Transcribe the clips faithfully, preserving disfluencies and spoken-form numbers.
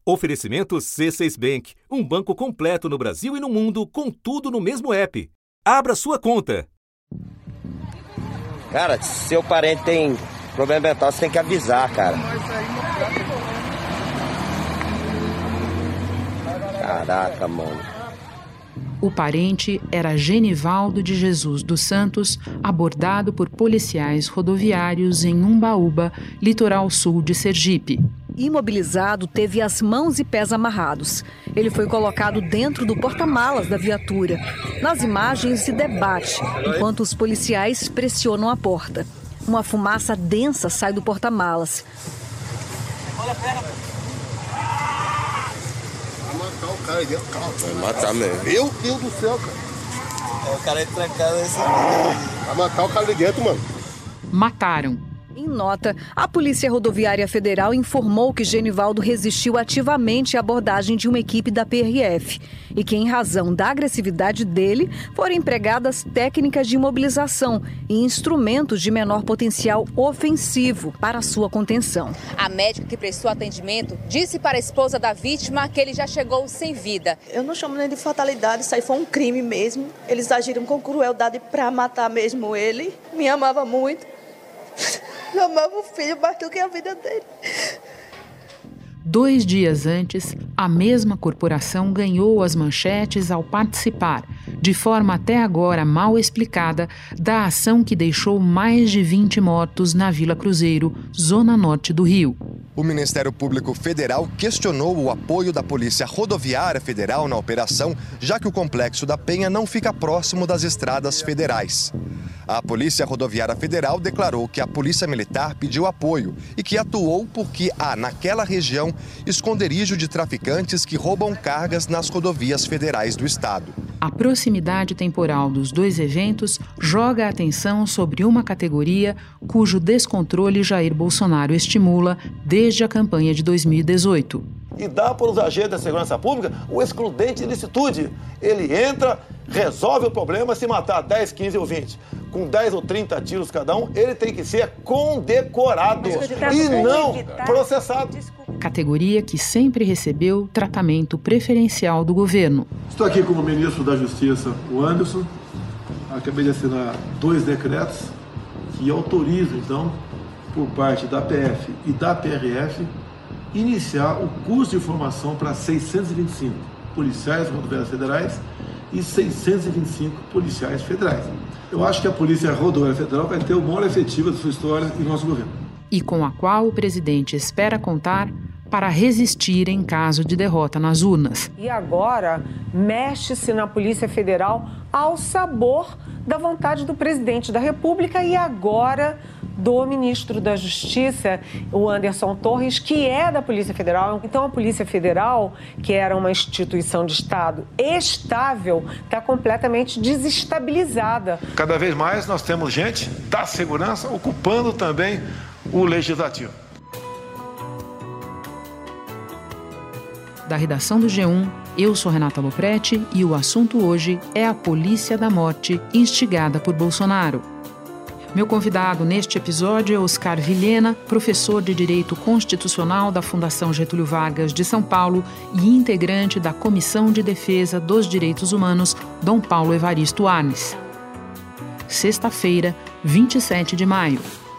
Oferecimento C seis Bank, um banco completo no Brasil e no mundo, com tudo no mesmo app. Abra sua conta. Cara, se seu parente tem problema mental, você tem que avisar, cara. Caraca, mano. O parente era Genivaldo de Jesus dos Santos, abordado por policiais rodoviários em Umbaúba, litoral sul de Sergipe. Imobilizado, teve as mãos e pés amarrados. Ele foi colocado dentro do porta-malas da viatura. Nas imagens se debate, enquanto os policiais pressionam a porta. Uma fumaça densa sai do porta-malas. Vai matar o cara aí dentro do carro. Vai matar mesmo. Meu Deus do céu, cara. É, o cara é trancado nesse... Vai matar o cara ali dentro, mano. Mataram. Em nota, a Polícia Rodoviária Federal informou que Genivaldo resistiu ativamente à abordagem de uma equipe da P R F e que, em razão da agressividade dele, foram empregadas técnicas de imobilização e instrumentos de menor potencial ofensivo para sua contenção. A médica que prestou atendimento disse para a esposa da vítima que ele já chegou sem vida. Eu não chamo nem de fatalidade, isso aí foi um crime mesmo. Eles agiram com crueldade para matar mesmo ele. Me amava muito. Eu amava o filho mais do que a vida dele. Dois dias antes, a mesma corporação ganhou as manchetes ao participar, de forma até agora mal explicada, da ação que deixou mais de vinte mortos na Vila Cruzeiro, zona norte do Rio. O Ministério Público Federal questionou o apoio da Polícia Rodoviária Federal na operação, já que o Complexo da Penha não fica próximo das estradas federais. A Polícia Rodoviária Federal declarou que a Polícia Militar pediu apoio e que atuou porque há, naquela região, esconderijo de traficantes que roubam cargas nas rodovias federais do estado. A proximidade temporal dos dois eventos joga a atenção sobre uma categoria cujo descontrole Jair Bolsonaro estimula desde a campanha de dois mil e dezoito. E dá para os agentes da segurança pública o excludente de licitude. Ele entra, resolve o problema se matar dez, quinze ou vinte. Com dez ou trinta tiros cada um, ele tem que ser condecorado e não processado. Categoria que sempre recebeu tratamento preferencial do governo. Estou aqui com o ministro da Justiça, o Anderson. Acabei de assinar dois decretos que autorizam, então, por parte da P F e da P R F, iniciar o curso de formação para seiscentos e vinte e cinco policiais rodoviários federais e seiscentos e vinte e cinco policiais federais. Eu acho que a Polícia Rodoviária Federal vai ter o maior efetivo da sua história em nosso governo. E com a qual o presidente espera contar para resistir em caso de derrota nas urnas. E agora mexe-se na Polícia Federal ao sabor da vontade do presidente da República e agora do ministro da Justiça, o Anderson Torres, que é da Polícia Federal. Então a Polícia Federal, que era uma instituição de Estado estável, está completamente desestabilizada. Cada vez mais nós temos gente da segurança ocupando também o legislativo. Da redação do G um, eu sou Renata Lopretti e o assunto hoje é a Polícia da Morte instigada por Bolsonaro. Meu convidado neste episódio é Oscar Vilhena, professor de Direito Constitucional da Fundação Getúlio Vargas de São Paulo e integrante da Comissão de Defesa dos Direitos Humanos, Dom Paulo Evaristo Arnes. Sexta-feira, vinte e sete de maio.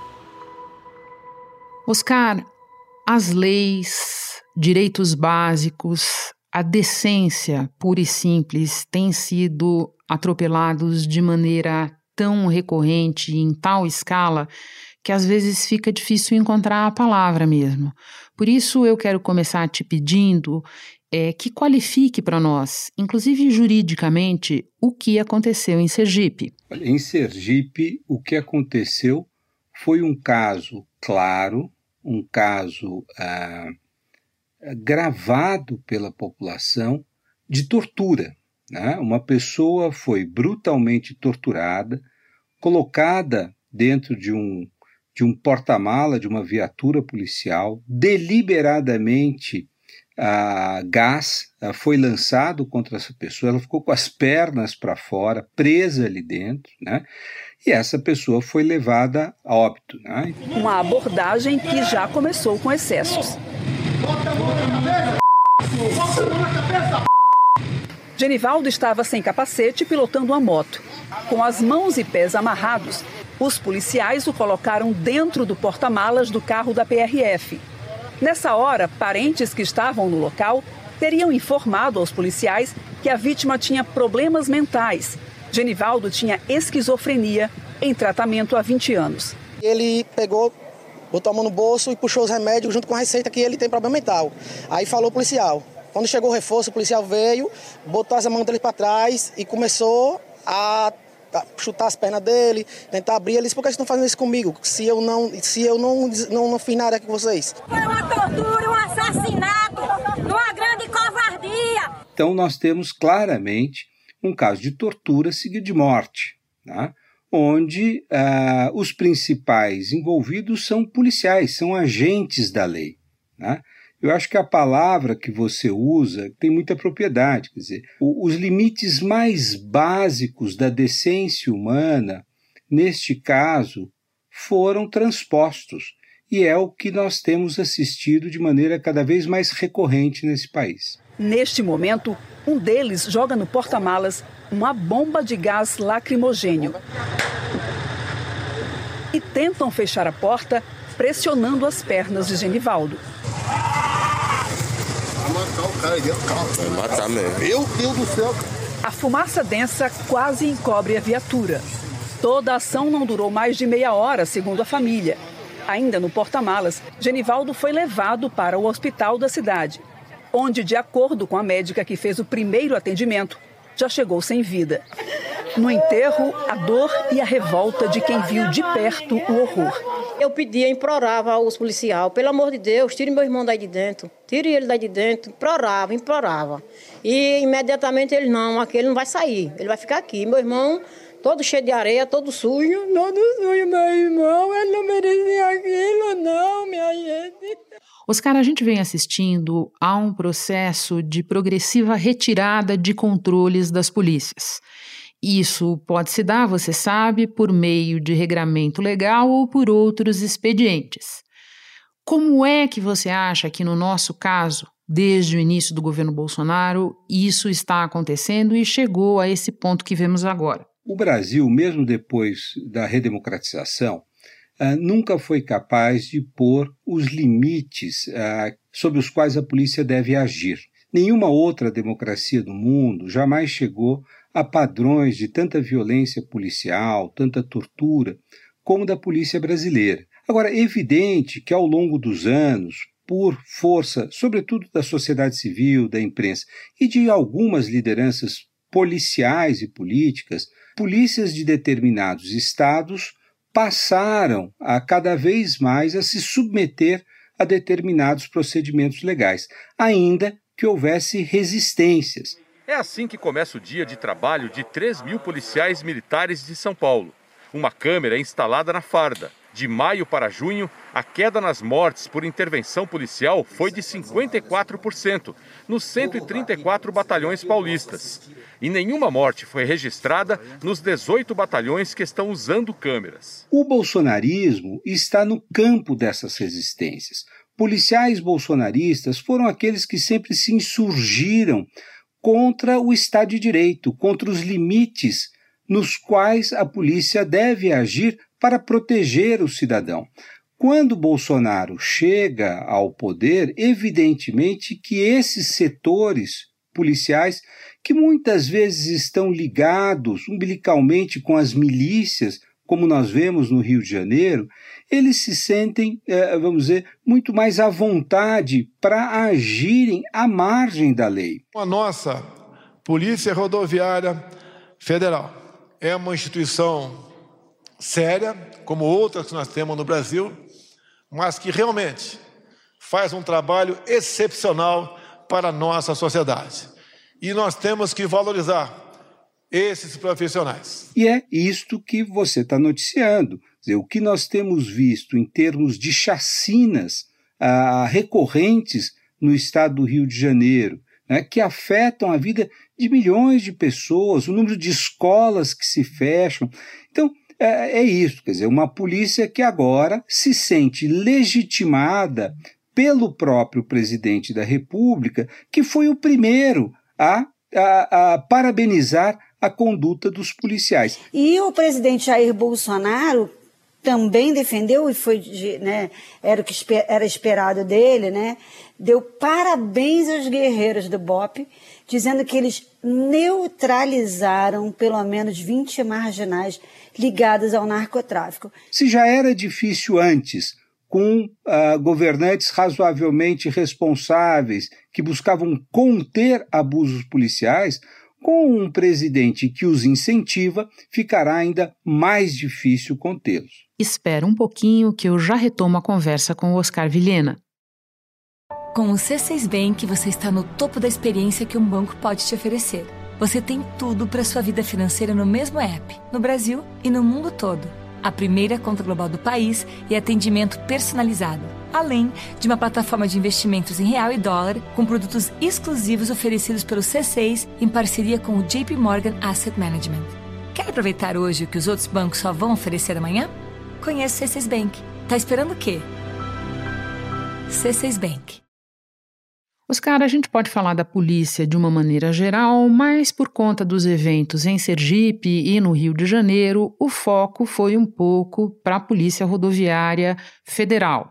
Oscar, as leis, direitos básicos, a decência pura e simples têm sido atropelados de maneira tão recorrente, em tal escala, que às vezes fica difícil encontrar a palavra mesmo. Por isso eu quero começar te pedindo é, que qualifique para nós, inclusive juridicamente, o que aconteceu em Sergipe. Em Sergipe, o que aconteceu foi um caso claro, um caso ah, gravado pela população de tortura. Né? Uma pessoa foi brutalmente torturada, colocada dentro de um, de um porta-mala de uma viatura policial, deliberadamente a gás a, foi lançado contra essa pessoa, ela ficou com as pernas para fora, presa ali dentro, né? E essa pessoa foi levada a óbito. Né? Uma abordagem que já começou com excessos. Genivaldo estava sem capacete pilotando uma moto. Com as mãos e pés amarrados, os policiais o colocaram dentro do porta-malas do carro da P R F. Nessa hora, parentes que estavam no local teriam informado aos policiais que a vítima tinha problemas mentais. Genivaldo tinha esquizofrenia em tratamento há vinte anos. Ele pegou, botou a mão no bolso e puxou os remédios junto com a receita que ele tem problema mental. Aí falou o policial. Quando chegou o reforço, o policial veio, botou as mãos dele para trás e começou a chutar as pernas dele, tentar abrir. Ele disse: por que vocês estão fazendo isso comigo? Se eu não, se eu não, não, não fiz nada com vocês. Foi uma tortura, um assassinato, uma grande covardia. Então nós temos claramente um caso de tortura seguido de morte, né? Onde ah, os principais envolvidos são policiais, são agentes da lei, né? Eu acho que a palavra que você usa tem muita propriedade, quer dizer, o, os limites mais básicos da decência humana, neste caso, foram transpostos, e é o que nós temos assistido de maneira cada vez mais recorrente nesse país. Neste momento, um deles joga no porta-malas uma bomba de gás lacrimogêneo. E tentam fechar a porta, pressionando as pernas de Genivaldo. Matar o cara dentro do carro. Vai matar mesmo. Meu Deus do céu. A fumaça densa quase encobre a viatura. Toda a ação não durou mais de meia hora, segundo a família. Ainda no porta-malas, Genivaldo foi levado para o hospital da cidade, onde, de acordo com a médica que fez o primeiro atendimento, já chegou sem vida. No enterro, a dor e a revolta de quem viu de perto o horror. Eu pedia, implorava aos policiais: pelo amor de Deus, tire meu irmão daí de dentro, tire ele daí de dentro, implorava, implorava. E imediatamente ele: não, aqui ele não vai sair, ele vai ficar aqui. Meu irmão, todo cheio de areia, todo sujo, todo sujo, meu irmão, ele não merecia aquilo, não, minha gente. Oscar, a gente vem assistindo a um processo de progressiva retirada de controles das polícias. Isso pode se dar, você sabe, por meio de regramento legal ou por outros expedientes. Como é que você acha que, no nosso caso, desde o início do governo Bolsonaro, isso está acontecendo e chegou a esse ponto que vemos agora? O Brasil, mesmo depois da redemocratização, uh, nunca foi capaz de pôr os limites uh, sobre os quais a polícia deve agir. Nenhuma outra democracia do mundo jamais chegou a padrões de tanta violência policial, tanta tortura, como da polícia brasileira. Agora, é evidente que ao longo dos anos, por força, sobretudo da sociedade civil, da imprensa e de algumas lideranças policiais e políticas, polícias de determinados estados passaram a cada vez mais a se submeter a determinados procedimentos legais, ainda que houvesse resistências. É assim que começa o dia de trabalho de três mil policiais militares de São Paulo. Uma câmera é instalada na farda. De maio para junho, a queda nas mortes por intervenção policial foi de cinquenta e quatro por cento, nos cento e trinta e quatro batalhões paulistas. E nenhuma morte foi registrada nos dezoito batalhões que estão usando câmeras. O bolsonarismo está no campo dessas resistências. Policiais bolsonaristas foram aqueles que sempre se insurgiram contra o Estado de Direito, contra os limites nos quais a polícia deve agir para proteger o cidadão. Quando Bolsonaro chega ao poder, evidentemente que esses setores policiais, que muitas vezes estão ligados umbilicalmente com as milícias, como nós vemos no Rio de Janeiro, eles se sentem, eh, vamos dizer, muito mais à vontade para agirem à margem da lei. A nossa Polícia Rodoviária Federal é uma instituição séria, como outras que nós temos no Brasil, mas que realmente faz um trabalho excepcional para a nossa sociedade. E nós temos que valorizar esses profissionais. E é isto que você está noticiando. Quer dizer, o que nós temos visto em termos de chacinas ah, recorrentes no estado do Rio de Janeiro, né, que afetam a vida de milhões de pessoas, o número de escolas que se fecham. Então, é, é isso, quer dizer, uma polícia que agora se sente legitimada pelo próprio presidente da República, que foi o primeiro a, a, a parabenizar a conduta dos policiais. E o presidente Jair Bolsonaro também defendeu, e foi, né, era o que era esperado dele, né, deu parabéns aos guerreiros do B O P, dizendo que eles neutralizaram pelo menos vinte marginais ligados ao narcotráfico. Se já era difícil antes, com uh, governantes razoavelmente responsáveis que buscavam conter abusos policiais, com um presidente que os incentiva, ficará ainda mais difícil contê-los. Espera um pouquinho que eu já retomo a conversa com o Oscar Vilhena. Com o C seis Bank, você está no topo da experiência que um banco pode te oferecer. Você tem tudo para sua vida financeira no mesmo app, no Brasil e no mundo todo. A primeira conta global do país e atendimento personalizado, além de uma plataforma de investimentos em real e dólar com produtos exclusivos oferecidos pelo C seis em parceria com o J P Morgan Asset Management. Quer aproveitar hoje o que os outros bancos só vão oferecer amanhã? Conheça o C seis Bank. Tá esperando o quê? C seis Bank. Oscar, a gente pode falar da polícia de uma maneira geral, mas por conta dos eventos em Sergipe e no Rio de Janeiro, o foco foi um pouco para a Polícia Rodoviária Federal.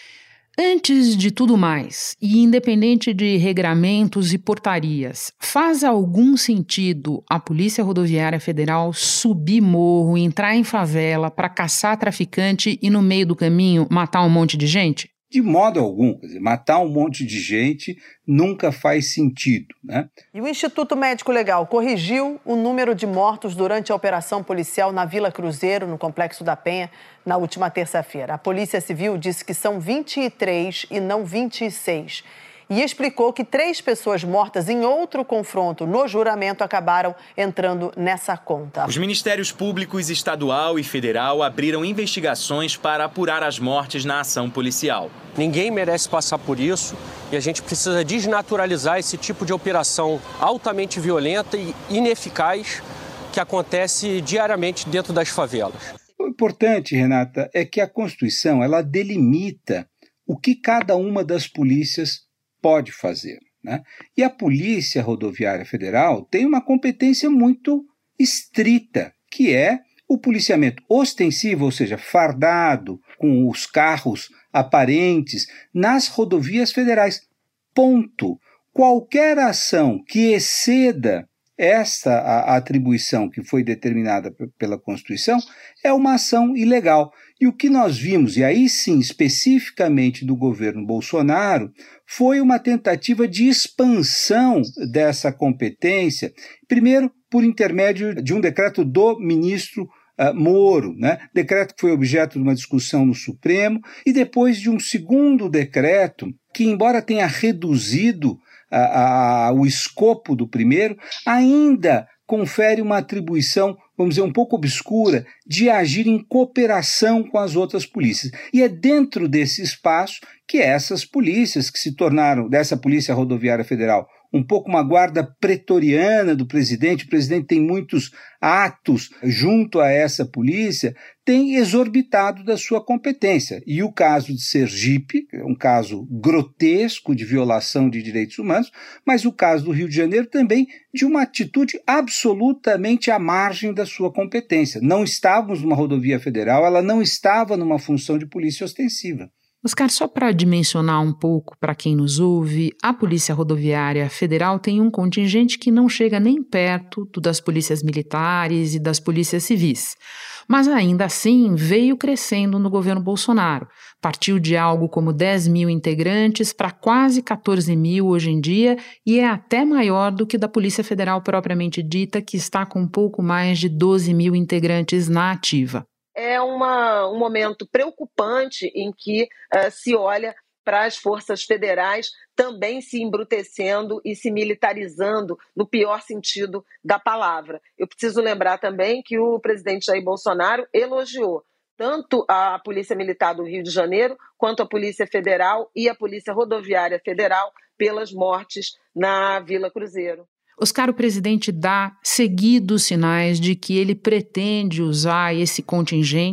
Antes de tudo mais, e independente de regramentos e portarias, faz algum sentido a Polícia Rodoviária Federal subir morro, entrar em favela para caçar traficante e no meio do caminho matar um monte de gente? De modo algum, quer dizer, matar um monte de gente nunca faz sentido, né? E o Instituto Médico Legal corrigiu o número de mortos durante a operação policial na Vila Cruzeiro, no Complexo da Penha, na última terça-feira. A Polícia Civil disse que são vinte e três e não vinte e seis. E explicou que três pessoas mortas em outro confronto no juramento acabaram entrando nessa conta. Os Ministérios Públicos Estadual e Federal abriram investigações para apurar as mortes na ação policial. Ninguém merece passar por isso e a gente precisa desnaturalizar esse tipo de operação altamente violenta e ineficaz que acontece diariamente dentro das favelas. O importante, Renata, é que a Constituição ela delimita o que cada uma das polícias pode fazer, né? E a Polícia Rodoviária Federal tem uma competência muito estrita, que é o policiamento ostensivo, ou seja, fardado, com os carros aparentes, nas rodovias federais. Ponto. Qualquer ação que exceda esta a atribuição que foi determinada p- pela Constituição é uma ação ilegal. E o que nós vimos, e aí sim, especificamente do governo Bolsonaro, foi uma tentativa de expansão dessa competência, primeiro por intermédio de um decreto do ministro uh, Moro, né? Decreto que foi objeto de uma discussão no Supremo, e depois de um segundo decreto que, embora tenha reduzido a, a, o escopo do primeiro, ainda confere uma atribuição, vamos dizer, um pouco obscura, de agir em cooperação com as outras polícias. E é dentro desse espaço que essas polícias, que se tornaram, dessa Polícia Rodoviária Federal, um pouco uma guarda pretoriana do presidente, o presidente tem muitos atos junto a essa polícia, tem exorbitado da sua competência. E o caso de Sergipe, um caso grotesco de violação de direitos humanos, mas o caso do Rio de Janeiro também de uma atitude absolutamente à margem da sua competência. Não estávamos numa rodovia federal, ela não estava numa função de polícia ostensiva. Oscar, só para dimensionar um pouco para quem nos ouve, a Polícia Rodoviária Federal tem um contingente que não chega nem perto do das polícias militares e das polícias civis. Mas ainda assim veio crescendo no governo Bolsonaro. Partiu de algo como dez mil integrantes para quase quatorze mil hoje em dia e é até maior do que da Polícia Federal propriamente dita, que está com um pouco mais de doze mil integrantes na ativa. É uma, um momento preocupante em que uh, se olha para as forças federais também se embrutecendo e se militarizando no pior sentido da palavra. Eu preciso lembrar também que o presidente Jair Bolsonaro elogiou tanto a Polícia Militar do Rio de Janeiro quanto a Polícia Federal e a Polícia Rodoviária Federal pelas mortes na Vila Cruzeiro. Oscar, o presidente dá seguidos sinais de que ele pretende usar esse contingente,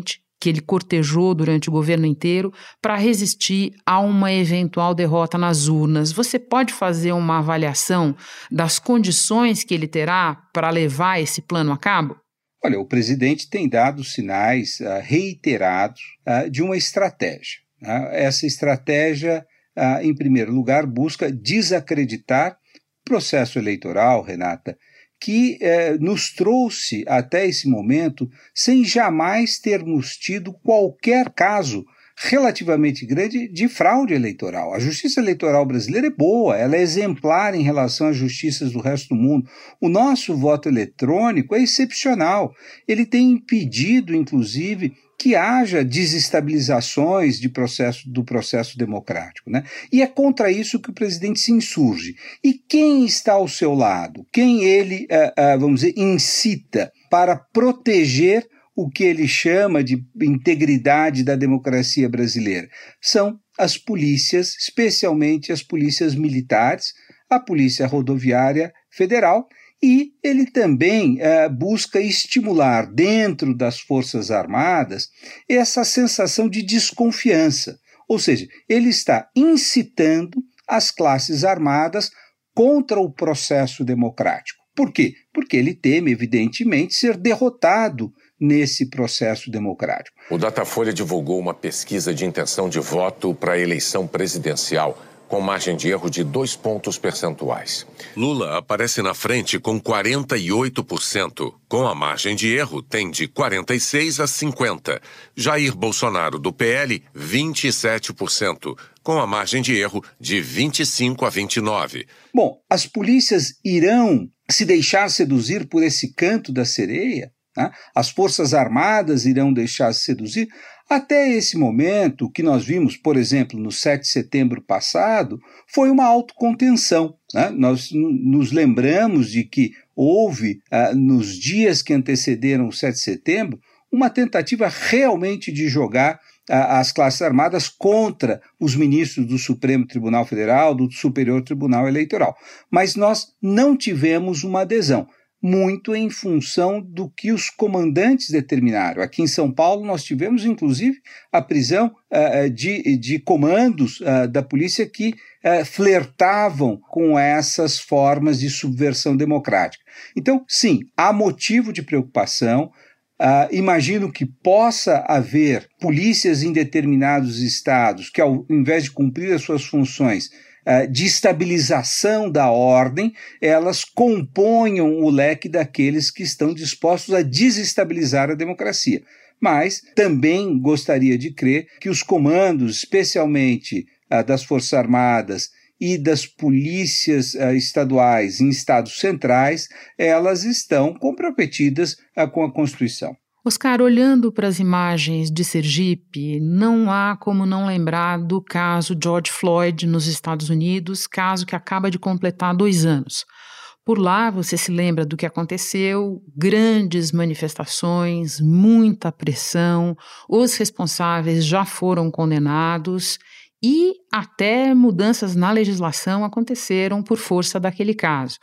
que ele cortejou durante o governo inteiro para resistir a uma eventual derrota nas urnas. Você pode fazer uma avaliação das condições que ele terá para levar esse plano a cabo? Olha, o presidente tem dado sinais uh, reiterados uh, de uma estratégia. Uh, essa estratégia, uh, em primeiro lugar, busca desacreditar o processo eleitoral, Renata, que eh, nos trouxe até esse momento sem jamais termos tido qualquer caso relativamente grande de fraude eleitoral. A justiça eleitoral brasileira é boa, ela é exemplar em relação às justiças do resto do mundo. O nosso voto eletrônico é excepcional. Ele tem impedido, inclusive, que haja desestabilizações de processo, do processo democrático, né? E é contra isso que o presidente se insurge. E quem está ao seu lado? Quem ele, uh, uh, vamos dizer, incita para proteger o que ele chama de integridade da democracia brasileira? São as polícias, especialmente as polícias militares, a Polícia Rodoviária Federal, e ele também uh, busca estimular dentro das Forças Armadas essa sensação de desconfiança. Ou seja, ele está incitando as classes armadas contra o processo democrático. Por quê? Porque ele teme, evidentemente, ser derrotado nesse processo democrático. O Datafolha divulgou uma pesquisa de intenção de voto para a eleição presidencial, com margem de erro de dois pontos percentuais. Lula aparece na frente com quarenta e oito por cento. Com a margem de erro, tem de quarenta e seis por cento a cinquenta por cento. Jair Bolsonaro, do P L, vinte e sete por cento. Com a margem de erro de vinte e cinco por cento a vinte e nove por cento. Bom, as polícias irão se deixar seduzir por esse canto da sereia? Né? As Forças Armadas irão deixar se seduzir? Até esse momento, o que nós vimos, por exemplo, no sete de setembro passado, foi uma autocontenção. Né? Nós nos lembramos de que houve, ah, nos dias que antecederam o sete de setembro, uma tentativa realmente de jogar ah, as classes armadas contra os ministros do Supremo Tribunal Federal, do Superior Tribunal Eleitoral. Mas nós não tivemos uma adesão, muito em função do que os comandantes determinaram. Aqui em São Paulo nós tivemos, inclusive, a prisão uh, de, de comandos uh, da polícia que uh, flertavam com essas formas de subversão democrática. Então, sim, há motivo de preocupação. Uh, imagino que possa haver polícias em determinados estados que, ao invés de cumprir as suas funções de estabilização da ordem, elas componham o leque daqueles que estão dispostos a desestabilizar a democracia. Mas também gostaria de crer que os comandos, especialmente uh, das Forças Armadas e das polícias uh, estaduais em estados centrais, elas estão comprometidas uh, com a Constituição. Oscar, olhando para as imagens de Sergipe, não há como não lembrar do caso George Floyd nos Estados Unidos, caso que acaba de completar dois anos. Por lá, você se lembra do que aconteceu, grandes manifestações, muita pressão, os responsáveis já foram condenados e até mudanças na legislação aconteceram por força daquele caso.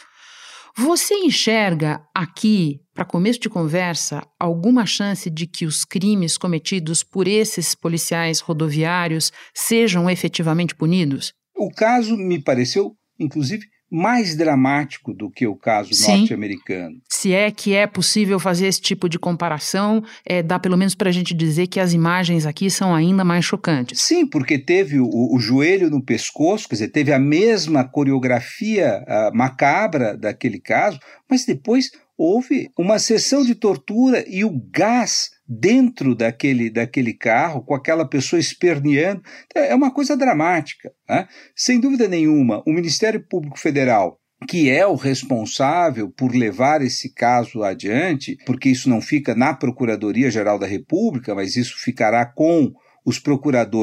Você enxerga aqui, para começo de conversa, alguma chance de que os crimes cometidos por esses policiais rodoviários sejam efetivamente punidos? O caso me pareceu, inclusive, mais dramático do que o caso Sim. norte-americano. Se é que é possível fazer esse tipo de comparação, é, dá pelo menos para a gente dizer que as imagens aqui são ainda mais chocantes. Sim, porque teve o, o joelho no pescoço, quer dizer, teve a mesma coreografia uh, macabra daquele caso, mas depois houve uma sessão de tortura e o gás dentro daquele, daquele carro, com aquela pessoa esperneando. É uma coisa dramática, né? Sem dúvida nenhuma, o Ministério Público Federal, que é o responsável por levar esse caso adiante, porque isso não fica na Procuradoria-Geral da República, mas isso ficará com os procuradores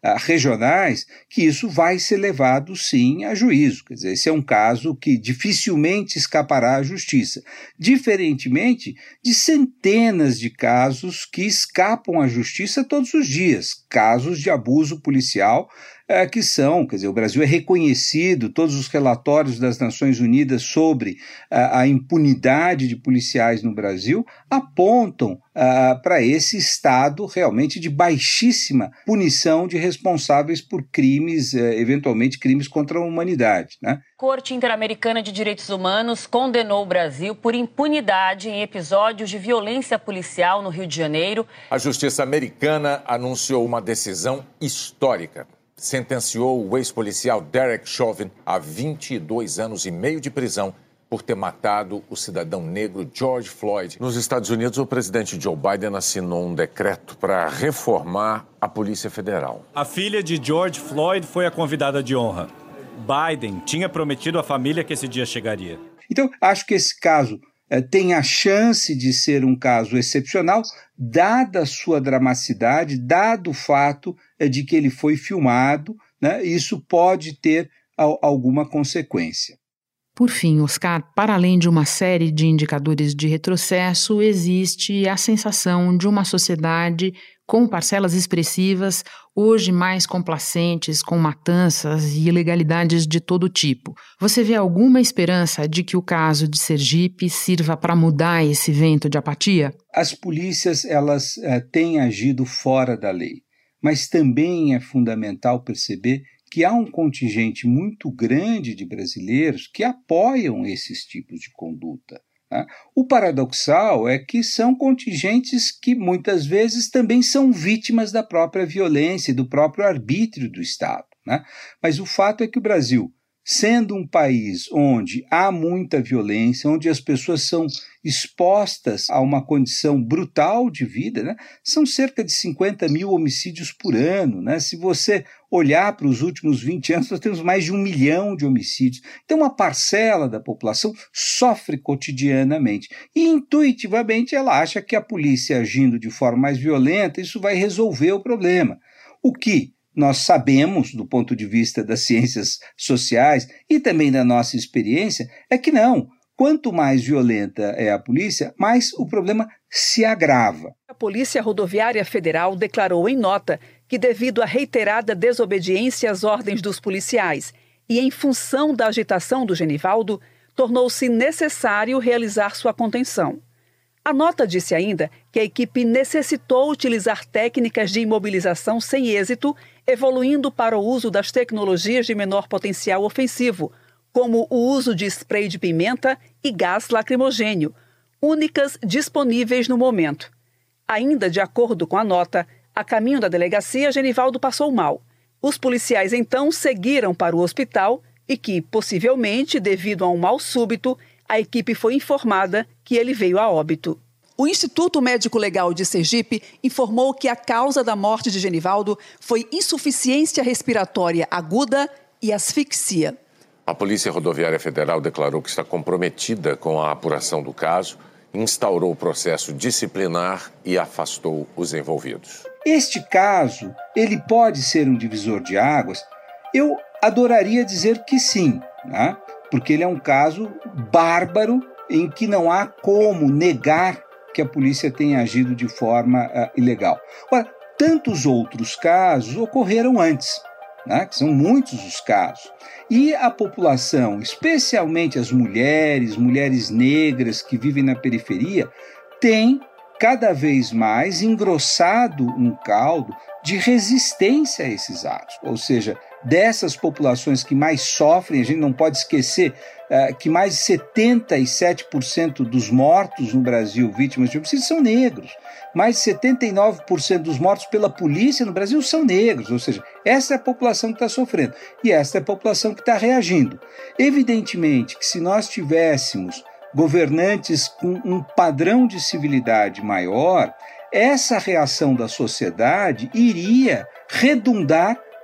uh, regionais, que isso vai ser levado, sim, a juízo. Quer dizer, esse é um caso que dificilmente escapará à justiça, diferentemente de centenas de casos que escapam à justiça todos os dias, casos de abuso policial, uh, que são, quer dizer, o Brasil é reconhecido, todos os relatórios das Nações Unidas sobre uh, a impunidade de policiais no Brasil apontam uh, para esse estado realmente de baixíssima punição de responsáveis por crimes, uh, eventualmente crimes contra a humanidade, né? Corte Interamericana de Direitos Humanos condenou o Brasil por impunidade em episódios de violência policial no Rio de Janeiro. A justiça americana anunciou uma decisão histórica. Sentenciou o ex-policial Derek Chauvin a vinte e dois anos e meio de prisão por ter matado o cidadão negro George Floyd. Nos Estados Unidos, o presidente Joe Biden assinou um decreto para reformar a Polícia Federal. A filha de George Floyd foi a convidada de honra. Biden tinha prometido à família que esse dia chegaria. Então, acho que esse caso eh, tem a chance de ser um caso excepcional, dada a sua dramaticidade, dado o fato eh, de que ele foi filmado, né? Isso pode ter a, alguma consequência. Por fim, Oscar, para além de uma série de indicadores de retrocesso, existe a sensação de uma sociedade com parcelas expressivas, hoje mais complacentes com matanças e ilegalidades de todo tipo. Você vê alguma esperança de que o caso de Sergipe sirva para mudar esse vento de apatia? As polícias, elas uh, têm agido fora da lei, mas também é fundamental perceber que há um contingente muito grande de brasileiros que apoiam esses tipos de conduta. Né? O paradoxal é que são contingentes que muitas vezes também são vítimas da própria violência e do próprio arbítrio do Estado. Né? Mas o fato é que o Brasil, sendo um país onde há muita violência, onde as pessoas são expostas a uma condição brutal de vida, né? São cerca de cinquenta mil homicídios por ano. Né? Se você olhar para os últimos vinte anos, nós temos mais de um milhão de homicídios. Então, uma parcela da população sofre cotidianamente. E, intuitivamente, ela acha que a polícia agindo de forma mais violenta, isso vai resolver o problema. O que nós sabemos, do ponto de vista das ciências sociais e também da nossa experiência, é que não. Quanto mais violenta é a polícia, mais o problema se agrava. A Polícia Rodoviária Federal declarou em nota que, devido à reiterada desobediência às ordens dos policiais e em função da agitação do Genivaldo, tornou-se necessário realizar sua contenção. A nota disse ainda que a equipe necessitou utilizar técnicas de imobilização sem êxito, evoluindo para o uso das tecnologias de menor potencial ofensivo, como o uso de spray de pimenta e gás lacrimogênio, únicas disponíveis no momento. Ainda de acordo com a nota, a caminho da delegacia, Genivaldo passou mal. Os policiais então seguiram para o hospital e que, possivelmente, devido a um mal súbito, a equipe foi informada que ele veio a óbito. O Instituto Médico Legal de Sergipe informou que a causa da morte de Genivaldo foi insuficiência respiratória aguda e asfixia. A Polícia Rodoviária Federal declarou que está comprometida com a apuração do caso, instaurou o processo disciplinar e afastou os envolvidos. Este caso, ele pode ser um divisor de águas? Eu adoraria dizer que sim, né? Porque ele é um caso bárbaro em que não há como negar que a polícia tenha agido de forma uh, ilegal. Ora, tantos outros casos ocorreram antes, né? Que são muitos os casos. E a população, especialmente as mulheres, mulheres negras que vivem na periferia, tem cada vez mais engrossado um caldo de resistência a esses atos. Ou seja, dessas populações que mais sofrem, a gente não pode esquecer uh, que mais de setenta e sete por cento dos mortos no Brasil vítimas de homicídio são negros. Mais de setenta e nove por cento dos mortos pela polícia no Brasil são negros, ou seja, essa é a população que está sofrendo e essa é a população que está reagindo. Evidentemente que se nós tivéssemos governantes com um padrão de civilidade maior, essa reação da sociedade iria redundar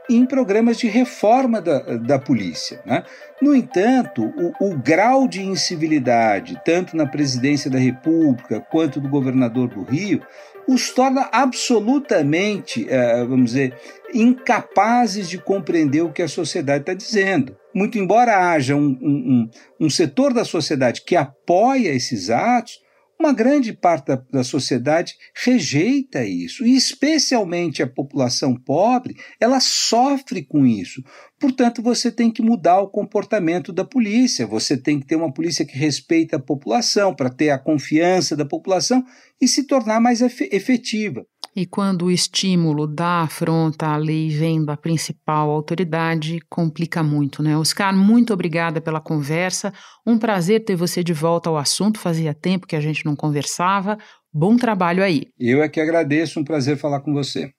em programas de reforma da, da polícia, né? No entanto, o, o grau de incivilidade, tanto na presidência da República quanto do governador do Rio, os torna absolutamente, vamos dizer, incapazes de compreender o que a sociedade está dizendo. Muito embora haja um, um, um setor da sociedade que apoia esses atos, uma grande parte da, da sociedade rejeita isso, e especialmente a população pobre, ela sofre com isso. Portanto, você tem que mudar o comportamento da polícia, você tem que ter uma polícia que respeita a população, para ter a confiança da população e se tornar mais efetiva. E quando o estímulo da afronta à lei vem da principal autoridade, complica muito, né? Oscar, muito obrigada pela conversa. Um prazer ter você de volta ao assunto. Fazia tempo que a gente não conversava. Bom trabalho aí. Eu é que agradeço. Um prazer falar com você.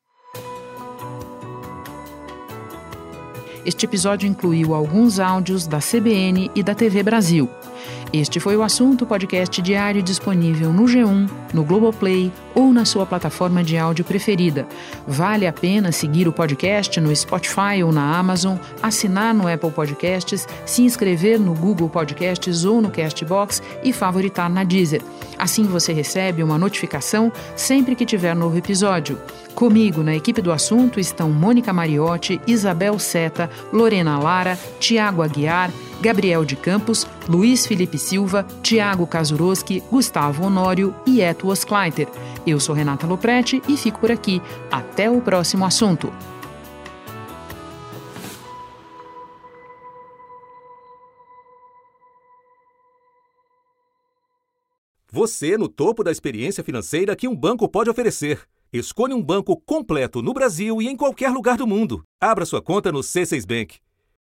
Este episódio incluiu alguns áudios da C B N e da T V Brasil. Este foi o Assunto, podcast diário disponível no G um, no Globoplay ou na sua plataforma de áudio preferida. Vale a pena seguir o podcast no Spotify ou na Amazon, assinar no Apple Podcasts, se inscrever no Google Podcasts ou no Castbox e favoritar na Deezer. Assim você recebe uma notificação sempre que tiver novo episódio. Comigo, na equipe do Assunto, estão Mônica Mariotti, Isabel Seta, Lorena Lara, Tiago Aguiar, Gabriel de Campos, Luiz Felipe Silva, Tiago Kazuroski, Gustavo Honório e Eto Oskleiter. Eu sou Renata Lopretti e fico por aqui. Até o próximo assunto. Você no topo da experiência financeira que um banco pode oferecer. Escolha um banco completo no Brasil e em qualquer lugar do mundo. Abra sua conta no C seis Bank.